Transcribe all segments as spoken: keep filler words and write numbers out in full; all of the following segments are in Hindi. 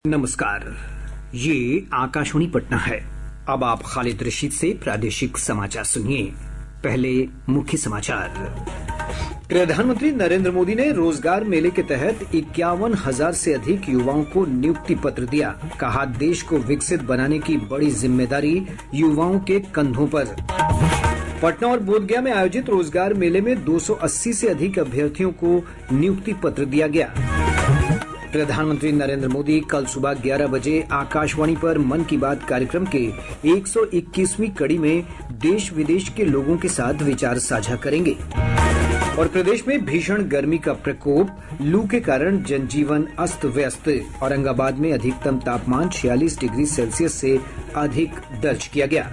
नमस्कार, ये आकाशवाणी पटना है। अब आप खालिद रशीद से प्रादेशिक समाचार सुनिए। पहले मुख्य समाचार। प्रधानमंत्री नरेंद्र मोदी ने रोजगार मेले के तहत इक्यावन हजार से अधिक युवाओं को नियुक्ति पत्र दिया। कहा, देश को विकसित बनाने की बड़ी जिम्मेदारी युवाओं के कंधों पर। पटना और बोधगया में आयोजित रोजगार मेले में दो सौ अस्सी से अधिक अभ्यर्थियों को नियुक्ति पत्र दिया गया। प्रधानमंत्री नरेंद्र मोदी कल सुबह ग्यारह बजे आकाशवाणी पर मन की बात कार्यक्रम के एक सौ इक्कीसवीं कड़ी में देश विदेश के लोगों के साथ विचार साझा करेंगे। और प्रदेश में भीषण गर्मी का प्रकोप, लू के कारण जनजीवन अस्त व्यस्त। औरंगाबाद में अधिकतम तापमान छियालीस डिग्री सेल्सियस से अधिक दर्ज किया गया।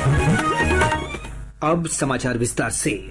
अब समाचार विस्तार से।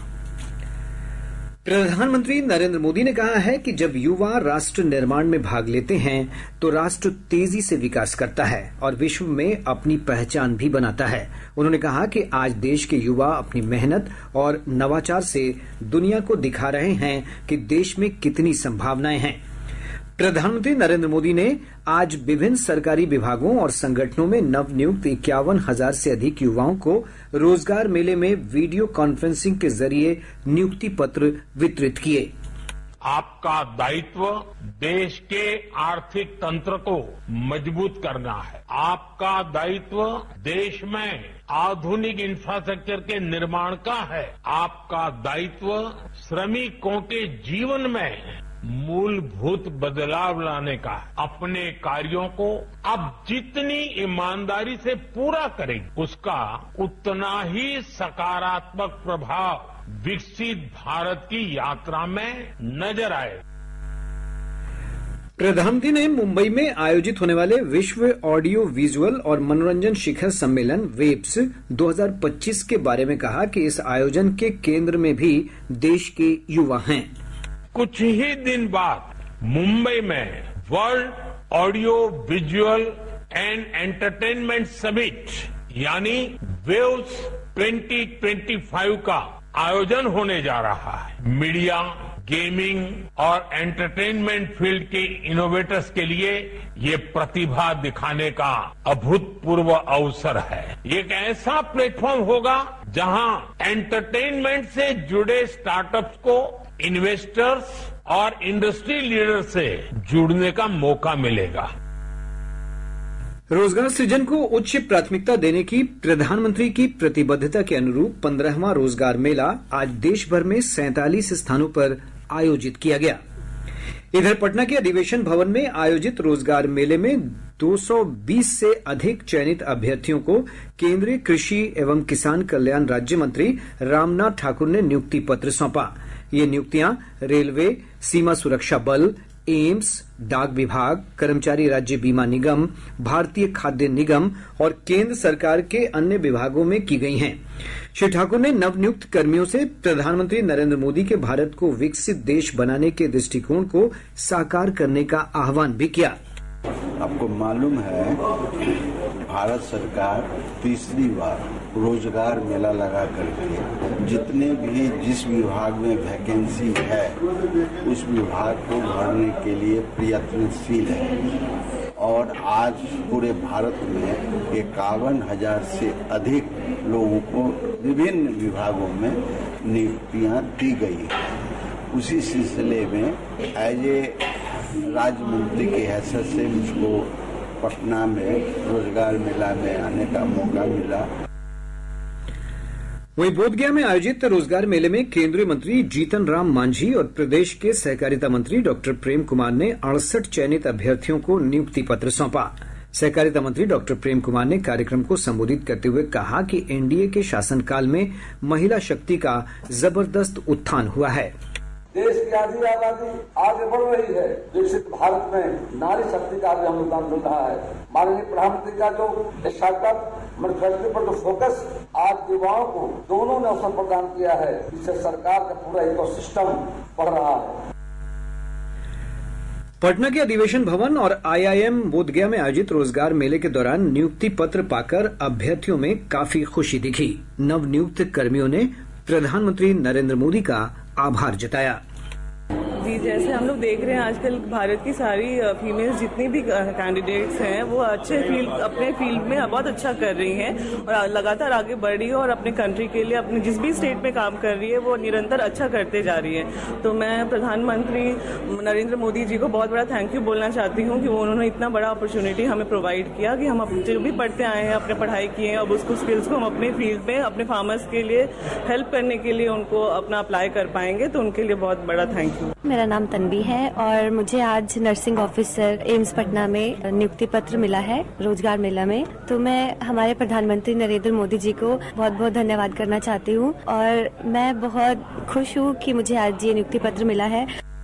प्रधानमंत्री नरेंद्र मोदी ने कहा है कि जब युवा राष्ट्र निर्माण में भाग लेते हैं तो राष्ट्र तेजी से विकास करता है और विश्व में अपनी पहचान भी बनाता है। उन्होंने कहा कि आज देश के युवा अपनी मेहनत और नवाचार से दुनिया को दिखा रहे हैं कि देश में कितनी संभावनाएं हैं। प्रधानमंत्री नरेंद्र मोदी ने आज विभिन्न सरकारी विभागों और संगठनों में नवनियुक्त इक्यावन हजार से अधिक युवाओं को रोजगार मेले में वीडियो कॉन्फ्रेंसिंग के जरिए नियुक्ति पत्र वितरित किए। आपका दायित्व देश के आर्थिक तंत्र को मजबूत करना है। आपका दायित्व देश में आधुनिक इंफ्रास्ट्रक्चर के निर्माण का है। आपका दायित्व श्रमिकों के जीवन में मूलभूत बदलाव लाने का। अपने कार्यों को अब जितनी ईमानदारी से पूरा करेंगे, उसका उतना ही सकारात्मक प्रभाव विकसित भारत की यात्रा में नजर आए। प्रधानमंत्री ने मुंबई में आयोजित होने वाले विश्व ऑडियो विजुअल और मनोरंजन शिखर सम्मेलन वेब्स दो हज़ार पच्चीस के बारे में कहा कि इस आयोजन के केंद्र में भी देश के युवा हैं। कुछ ही दिन बाद मुंबई में world audio visual and entertainment summit यानी वेव्स दो हज़ार पच्चीस का आयोजन होने जा रहा है। मीडिया, गेमिंग और एंटरटेनमेंट फील्ड के इनोवेटर्स के लिए ये प्रतिभा दिखाने का अभूतपूर्व अवसर है। ये एक ऐसा प्लेटफॉर्म होगा जहां एंटरटेनमेंट से जुड़े स्टार्टअप्स को इन्वेस्टर्स और इंडस्ट्री लीडर से जुड़ने का मौका मिलेगा। रोजगार सृजन को उच्च प्राथमिकता देने की प्रधानमंत्री की प्रतिबद्धता के अनुरूप पंद्रहवां रोजगार मेला आज देश भर में सैंतालीस स्थानों पर आयोजित किया गया। इधर पटना के अधिवेशन भवन में आयोजित रोजगार मेले में दो सौ बीस से अधिक चयनित अभ्यर्थियों को केंद्रीय कृषि एवं किसान कल्याण राज्य मंत्री रामनाथ ठाकुर ने नियुक्ति पत्र सौंपा। ये नियुक्तियां रेलवे, सीमा सुरक्षा बल, एम्स, डाक विभाग, कर्मचारी राज्य बीमा निगम, भारतीय खाद्य निगम और केंद्र सरकार के अन्य विभागों में की गई हैं। श्री ठाकुर ने नवनियुक्त कर्मियों से प्रधानमंत्री नरेंद्र मोदी के भारत को विकसित देश बनाने के दृष्टिकोण को साकार करने का आह्वान भी किया। आपको मालूम है, भारत सरकार तीसरी बार रोजगार मेला लगा करके जितने भी जिस विभाग में वैकेंसी है उस विभाग को भरने के लिए प्रयत्नशील है। और आज पूरे भारत में इक्यावन हजार से अधिक लोगों को विभिन्न विभागों में नियुक्तियां दी गई है। उसी सिलसिले में एज ए राज्य मंत्री की हैसियत से मुझको पटना में रोजगार मेला में आने का मौका मिला। वहीं बोधगया में आयोजित रोजगार मेले में केंद्रीय मंत्री जीतन राम मांझी और प्रदेश के सहकारिता मंत्री डॉक्टर प्रेम कुमार ने अड़सठ चयनित अभ्यर्थियों को नियुक्ति पत्र सौंपा। सहकारिता मंत्री डॉक्टर प्रेम कुमार ने कार्यक्रम को संबोधित करते हुए कहा कि एनडीए के शासनकाल में महिला शक्ति का जबरदस्त उत्थान हुआ है। देश की आधी आबादी आगे बढ़ रही है। विकसित भारत में नारी शक्ति का भी योगदान मिल रहा है। माननीय प्रधानमंत्री का जो स्टार्टअप मैन्युफैक्चरिंग पर जो फोकस आज युवाओं को दोनों ने अवसर प्रदान किया है, इससे सरकार का पूरा इकोसिस्टम बढ़ रहा है। पटना के अधिवेशन भवन और आईआईएम बोधगया में आयोजित रोजगार मेले के दौरान नियुक्ति पत्र पाकर अभ्यर्थियों में काफी खुशी दिखी। नवनियुक्त कर्मियों ने प्रधानमंत्री नरेंद्र मोदी का आभार जताया। जी, जैसे हम लोग देख रहे हैं आजकल भारत की सारी फीमेल्स जितनी भी कैंडिडेट्स हैं वो अच्छे फील्ड अपने फील्ड में बहुत अच्छा कर रही हैं और लगातार आगे बढ़ रही है और अपने कंट्री के लिए अपने जिस भी स्टेट में काम कर रही है वो निरंतर अच्छा करते जा रही है। तो मैं प्रधानमंत्री नरेंद्र मोदी जी को बहुत बड़ा थैंक यू बोलना चाहती हूँ कि वो उन्होंने इतना बड़ा अपॉर्चुनिटी हमें प्रोवाइड किया कि हम जो भी पढ़ते आए हैं, अपने पढ़ाई किए हैं, अब उसको स्किल्स को हम अपने फील्ड में अपने फार्मर्स के लिए हेल्प करने के लिए उनको अपना अप्लाई कर पाएंगे, तो उनके लिए बहुत बड़ा थैंक यू। मेरा नाम तन्वी है और मुझे आज नर्सिंग ऑफिसर एम्स पटना में नियुक्ति पत्र मिला है रोजगार मेला में। तो मैं हमारे प्रधानमंत्री नरेंद्र मोदी जी को बहुत बहुत धन्यवाद करना चाहती हूँ और मैं बहुत खुश हूँ कि मुझे आज ये नियुक्ति पत्र मिला है।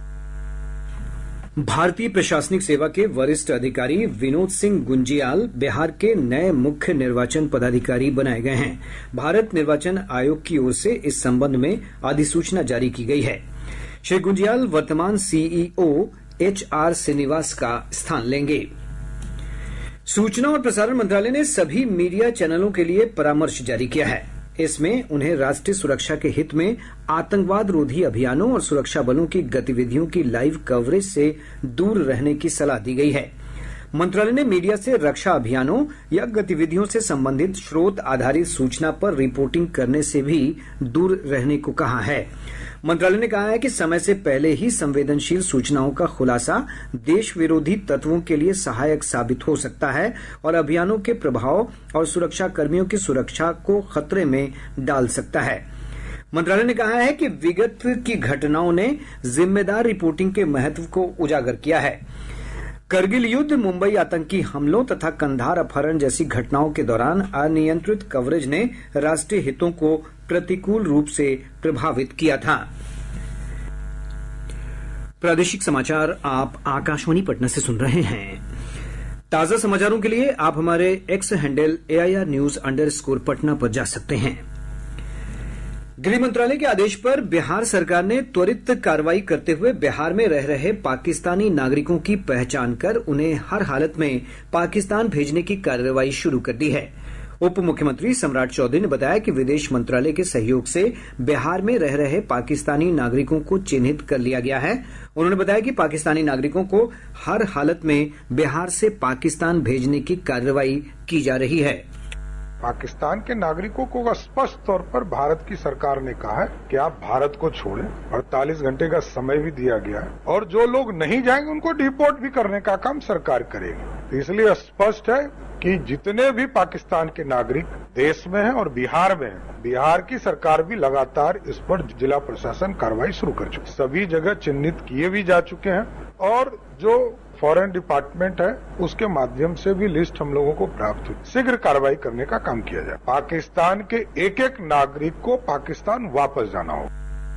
भारतीय प्रशासनिक सेवा के वरिष्ठ अधिकारी विनोद सिंह गुंजियाल बिहार के नए मुख्य निर्वाचन पदाधिकारी बनाए गए हैं। भारत निर्वाचन आयोग की ओर से इस संबंध में अधिसूचना जारी की गई है। श्री गुंजियाल वर्तमान सीईओ एच आर श्रीनिवास का स्थान लेंगे। सूचना और प्रसारण मंत्रालय ने सभी मीडिया चैनलों के लिए परामर्श जारी किया है। इसमें उन्हें राष्ट्रीय सुरक्षा के हित में आतंकवाद रोधी अभियानों और सुरक्षा बलों की गतिविधियों की लाइव कवरेज से दूर रहने की सलाह दी गई है। मंत्रालय ने मीडिया से रक्षा अभियानों या गतिविधियों से संबंधित स्रोत आधारित सूचना पर रिपोर्टिंग करने से भी दूर रहने को कहा है। मंत्रालय ने कहा है कि समय से पहले ही संवेदनशील सूचनाओं का खुलासा देश विरोधी तत्वों के लिए सहायक साबित हो सकता है और अभियानों के प्रभाव और सुरक्षा कर्मियों की सुरक्षा को खतरे में डाल सकता है। मंत्रालय ने कहा है कि विगत की घटनाओं ने जिम्मेदार रिपोर्टिंग के महत्व को उजागर किया है। करगिल युद्ध, मुंबई आतंकी हमलों तथा कंधार अपहरण जैसी घटनाओं के दौरान अनियंत्रित कवरेज ने राष्ट्रीय हितों को प्रतिकूल रूप से प्रभावित किया था। प्रादेशिक समाचार आप आकाशवाणी पटना से सुन रहे हैं। ताजा समाचारों के लिए आप हमारे X handle AIR news underscore Patna पर जा सकते हैं। गृह मंत्रालय के आदेश पर बिहार सरकार ने त्वरित कार्रवाई करते हुए बिहार में रह रहे पाकिस्तानी नागरिकों की पहचान कर उन्हें हर हालत में पाकिस्तान भेजने की कार्रवाई शुरू कर दी है। उप मुख्यमंत्री सम्राट चौधरी ने बताया कि विदेश मंत्रालय के सहयोग से बिहार में रह रहे पाकिस्तानी नागरिकों को चिन्हित कर लिया गया है। उन्होंने बताया कि पाकिस्तानी नागरिकों को हर हालत में बिहार से पाकिस्तान भेजने की कार्रवाई की जा रही है। पाकिस्तान के नागरिकों को स्पष्ट तौर पर भारत की सरकार ने कहा है कि आप भारत को छोड़ें। अड़तालीस घंटे का समय भी दिया गया है और जो लोग नहीं जाएंगे उनको डिपोर्ट भी करने का काम सरकार करेगी। तो इसलिए स्पष्ट है कि जितने भी पाकिस्तान के नागरिक देश में हैं और बिहार में हैं, बिहार की सरकार भी लगातार इस पर जिला प्रशासन कार्रवाई शुरू कर चुकी है। सभी जगह चिन्हित किए भी जा चुके हैं और जो फॉरेन डिपार्टमेंट है उसके माध्यम से भी लिस्ट हम लोगों को प्राप्त हुई। शीघ्र कार्रवाई करने का काम किया जाए। पाकिस्तान के एक एक नागरिक को पाकिस्तान वापस जाना होगा।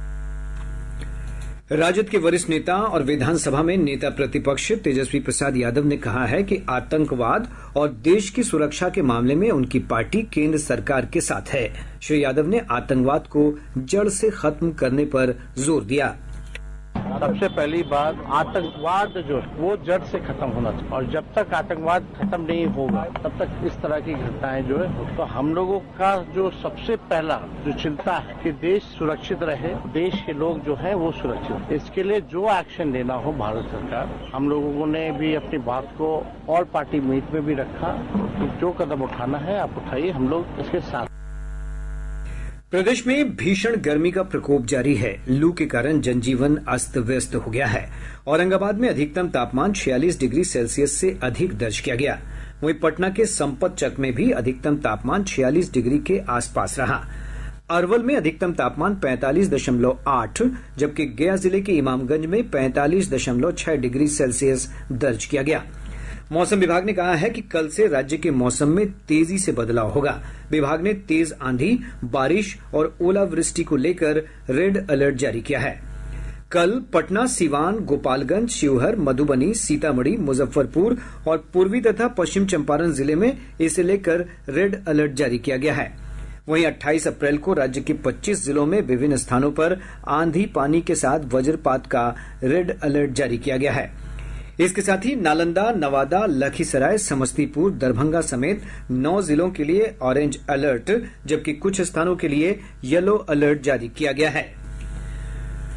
राजद के वरिष्ठ नेता और विधानसभा में नेता प्रतिपक्ष तेजस्वी प्रसाद यादव ने कहा है कि आतंकवाद और देश की सुरक्षा के मामले में उनकी पार्टी केंद्र सरकार के साथ है। श्री यादव ने आतंकवाद को जड़ से खत्म करने पर जोर दिया। सबसे पहली बात, आतंकवाद जो वो जड़ से खत्म होना चाहिए और जब तक आतंकवाद खत्म नहीं होगा तब तक इस तरह की घटनाएं जो है, तो हम लोगों का जो सबसे पहला जो चिंता है कि देश सुरक्षित रहे, देश के लोग जो है वो सुरक्षित। इसके लिए जो एक्शन लेना हो भारत सरकार, हम लोगों ने भी अपनी बात को ऑल पार्टी मीट में भी रखा कि जो कदम उठाना है आप उठाइए, हम लोग इसके साथ। प्रदेश में भीषण गर्मी का प्रकोप जारी है। लू के कारण जनजीवन अस्त व्यस्त हो गया है। औरंगाबाद में अधिकतम तापमान छियालीस डिग्री सेल्सियस से अधिक दर्ज किया गया। वहीं पटना के संपतचक में भी अधिकतम तापमान छियालीस डिग्री के आसपास रहा। अरवल में अधिकतम तापमान पैंतालीस दशमलव आठ, जबकि गया जिले के इमामगंज में पैंतालीस दशमलव छह डिग्री सेल्सियस दर्ज किया गया। मौसम विभाग ने कहा है कि कल से राज्य के मौसम में तेजी से बदलाव होगा। विभाग ने तेज आंधी, बारिश और ओलावृष्टि को लेकर रेड अलर्ट जारी किया है। कल पटना, सिवान, गोपालगंज, शिवहर, मधुबनी, सीतामढ़ी, मुजफ्फरपुर और पूर्वी तथा पश्चिम चंपारण जिले में इसे लेकर रेड अलर्ट जारी किया गया है। वहीं अट्ठाईस अप्रैल को राज्य के पच्चीस जिलों में विभिन्न स्थानों पर आंधी पानी के साथ वज्रपात का रेड अलर्ट जारी किया गया है। इसके साथ ही नालंदा, नवादा, लखीसराय, समस्तीपुर, दरभंगा समेत नौ जिलों के लिए ऑरेंज अलर्ट, जबकि कुछ स्थानों के लिए येलो अलर्ट जारी किया गया है।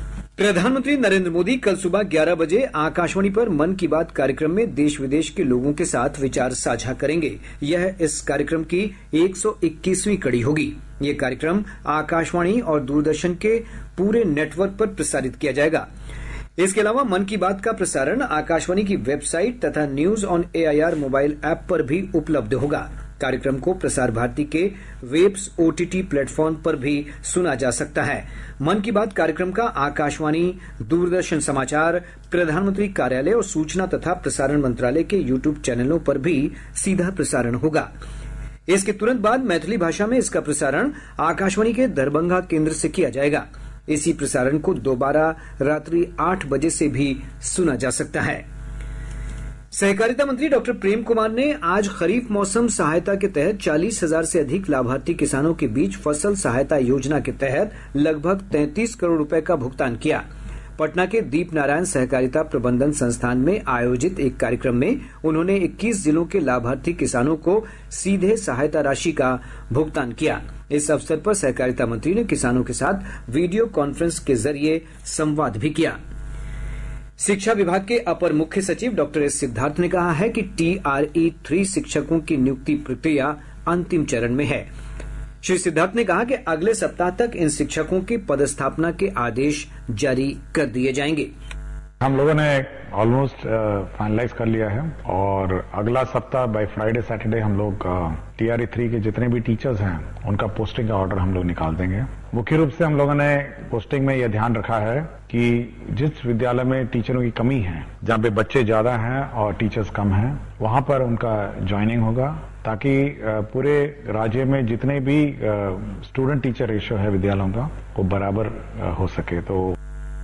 प्रधानमंत्री नरेंद्र मोदी कल सुबह ग्यारह बजे आकाशवाणी पर मन की बात कार्यक्रम में देश विदेश के लोगों के साथ विचार साझा करेंगे। यह इस कार्यक्रम की एक सौ इक्कीसवीं कड़ी होगी। यह कार्यक्रम आकाशवाणी और दूरदर्शन के पूरे नेटवर्क पर प्रसारित किया जाएगा। इसके अलावा मन की बात का प्रसारण आकाशवाणी की वेबसाइट तथा news on AIR mobile app पर भी उपलब्ध होगा। कार्यक्रम को प्रसार भारती के वेब्स ओटीटी प्लेटफॉर्म पर भी सुना जा सकता है। मन की बात कार्यक्रम का आकाशवाणी, दूरदर्शन समाचार, प्रधानमंत्री कार्यालय और सूचना तथा प्रसारण मंत्रालय के यूट्यूब चैनलों पर भी सीधा प्रसारण होगा। इसके तुरंत बाद मैथिली भाषा में इसका प्रसारण आकाशवाणी के दरभंगा केंद्र से किया जाएगा। इसी प्रसारण को दोबारा रात्रि आठ बजे से भी सुना जा सकता है। सहकारिता मंत्री डॉक्टर प्रेम कुमार ने आज खरीफ मौसम सहायता के तहत चालीस हजार से अधिक लाभार्थी किसानों के बीच फसल सहायता योजना के तहत लगभग तैंतीस करोड़ रुपए का भुगतान किया। पटना के दीप नारायण सहकारिता प्रबंधन संस्थान में आयोजित एक कार्यक्रम में उन्होंने इक्कीस जिलों के लाभार्थी किसानों को सीधे सहायता राशि का भुगतान किया। इस अवसर पर सहकारिता मंत्री ने किसानों के साथ वीडियो कॉन्फ्रेंस के जरिए संवाद भी किया। शिक्षा विभाग के अपर मुख्य सचिव डॉक्टर एस सिद्धार्थ ने कहा है कि टीआरई थ्री शिक्षकों की नियुक्ति प्रक्रिया अंतिम चरण में है। श्री सिद्धार्थ ने कहा कि अगले सप्ताह तक इन शिक्षकों की पदस्थापना के आदेश जारी कर दिए जाएंगे। हम लोगों ने ऑलमोस्ट फाइनलाइज कर लिया है और अगला सप्ताह बाय फ्राइडे सैटरडे हम लोग टीआरई थ्री के जितने भी टीचर्स हैं उनका पोस्टिंग का ऑर्डर हम लोग निकाल देंगे। मुख्य रूप से हम लोगों ने पोस्टिंग में यह ध्यान रखा है कि जिस विद्यालय में टीचरों की कमी है, जहां पे बच्चे ज्यादा हैं और टीचर्स कम हैं, वहां पर उनका ज्वाइनिंग होगा ताकि पूरे राज्य में जितने भी स्टूडेंट टीचर रेशियो है विद्यालयों का वो बराबर हो सके। तो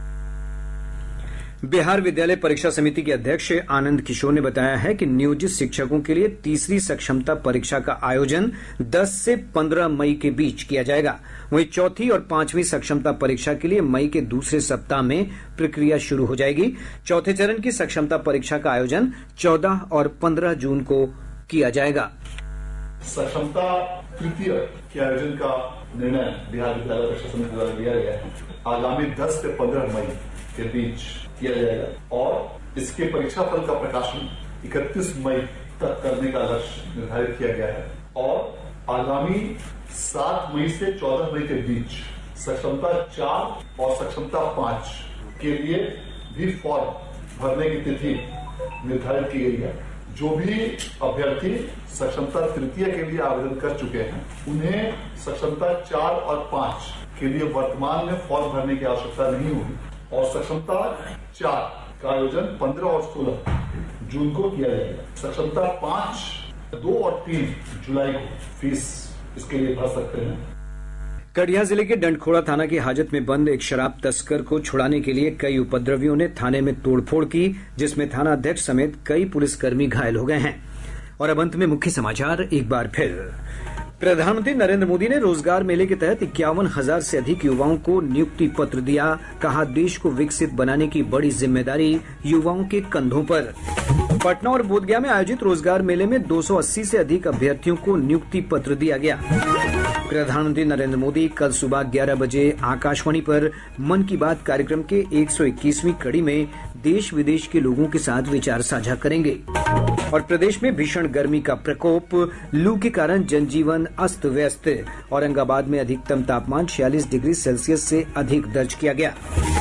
बिहार विद्यालय परीक्षा समिति के अध्यक्ष आनंद किशोर ने बताया है कि नियोजित शिक्षकों के लिए तीसरी सक्षमता परीक्षा का आयोजन दस से पंद्रह मई के बीच किया जाएगा। वहीं चौथी और पांचवी सक्षमता परीक्षा के लिए मई के दूसरे सप्ताह में प्रक्रिया शुरू हो जाएगी। चौथे चरण की सक्षमता परीक्षा का आयोजन चौदह और पंद्रह जून को किया जाएगा। सक्षमता तृतीय के आयोजन का निर्णय बिहार विद्यालय परीक्षा समिति द्वारा लिया गया है। आगामी दस से पंद्रह मई के बीच किया जाएगा और इसके परीक्षा फल का प्रकाशन इकतीस मई तक करने का लक्ष्य निर्धारित किया गया है और आगामी सात मई से चौदह मई के बीच सक्षमता चार और सक्षमता पांच के लिए भी फॉर्म भरने की तिथि निर्धारित की गई है। जो भी अभ्यर्थी सक्षमता तृतीय के लिए आवेदन कर चुके हैं उन्हें सक्षमता चार और पांच के लिए वर्तमान में फॉर्म भरने की आवश्यकता नहीं होगी और सक्षमता चार का आयोजन पंद्रह और सोलह जून को किया जाएगा। सक्षमता पांच दो और तीन जुलाई को फीस इसके लिए भर सकते हैं। कटिहार जिले के डंडखोड़ा थाना की हाजत में बंद एक शराब तस्कर को छुड़ाने के लिए कई उपद्रवियों ने थाने में तोड़फोड़ की, जिसमें थाना अध्यक्ष समेत कई पुलिसकर्मी घायल हो गए हैं। और अब अंत में मुख्य समाचार एक बार फिर। प्रधानमंत्री नरेंद्र मोदी ने रोजगार मेले के तहत इक्यावन हजार से अधिक युवाओं को नियुक्ति पत्र दिया। कहा, देश को विकसित बनाने की बड़ी जिम्मेदारी युवाओं के कंधों पर। पटना और बोधगया में आयोजित रोजगार मेले में दो सौ अस्सी से अधिक अभ्यर्थियों को नियुक्ति पत्र दिया गया। प्रधानमंत्री नरेंद्र मोदी कल सुबह ग्यारह बजे आकाशवाणी पर मन की बात कार्यक्रम के एक सौ इक्कीसवीं कड़ी में देश विदेश के लोगों के साथ विचार साझा करेंगे। और प्रदेश में भीषण गर्मी का प्रकोप, लू के कारण जनजीवन अस्त व्यस्त। औरंगाबाद में अधिकतम तापमान छियालीस डिग्री सेल्सियस से अधिक दर्ज किया गया।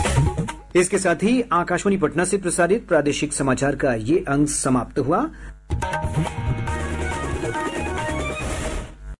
इसके साथ ही आकाशवाणी पटना से प्रसारित प्रादेशिक समाचार का ये अंक समाप्त हुआ।